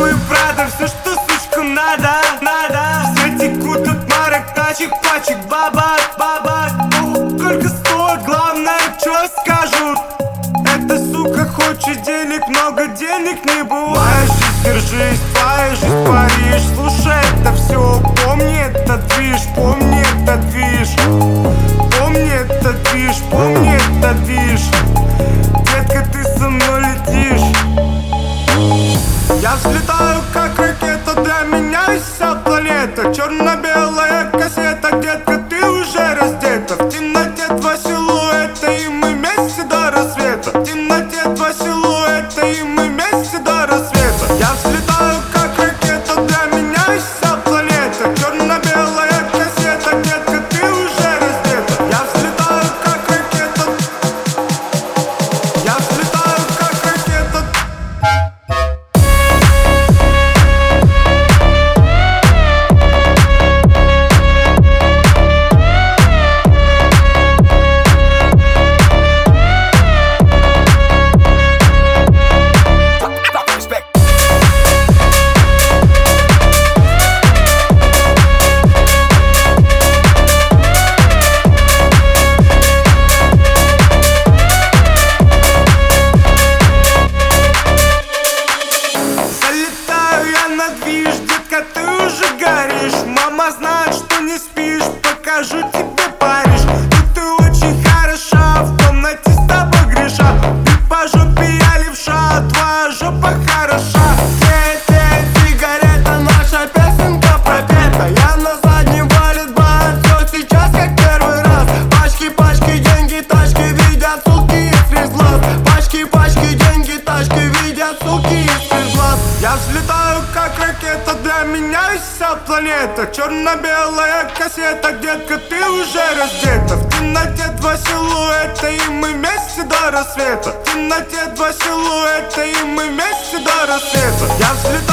и Прада, все, что сучкам надо. Все текут от марок, тачек, пачек, баба. Сколько стоит, главное, что скажут. Эта сука хочет денег, много денег не бывает. Держись, твоя жизнь Париж. Слушай, это все, помни этот движ, помни этот движ. Помни этот движ, помни этот движ. Детка, ты со мной летишь. Я взлетаю, как ракета, для меня вся планета. Черно-белая кассета, детка, ты уже раздета. В темноте два силуэта, и мы вместе до рассвета. В темноте два силуэта, и мы вместе до рассвета. Я взлетаю, как ракета, для меня вся планета. Черно-белая кассета, детка, ты уже раздета. Я взлетаю, как ракета. Я взлетаю, как ракета. Движ, детка, ты уже горишь. Мама знает, что не спишь. Покажу тебе Париж. Тут ты очень хороша, в комнате с тобой греша. Ты по жопе, я левша, твоя жопа хороша. Сигарета, наша песенка пропета. Я на заднем валит бар, все сейчас как первый раз. Пачки, деньги, тачки, видят суки из глаз. Пачки, деньги, тачки, видят суки из глаз. Я взлетаю, как ракета, для меня вся планета. Черно-белая кассета, детка, ты уже раздета. В темноте два силуэта, и мы вместе до рассвета. В темноте два силуэта, и мы вместе до рассвета. Я взлетаю.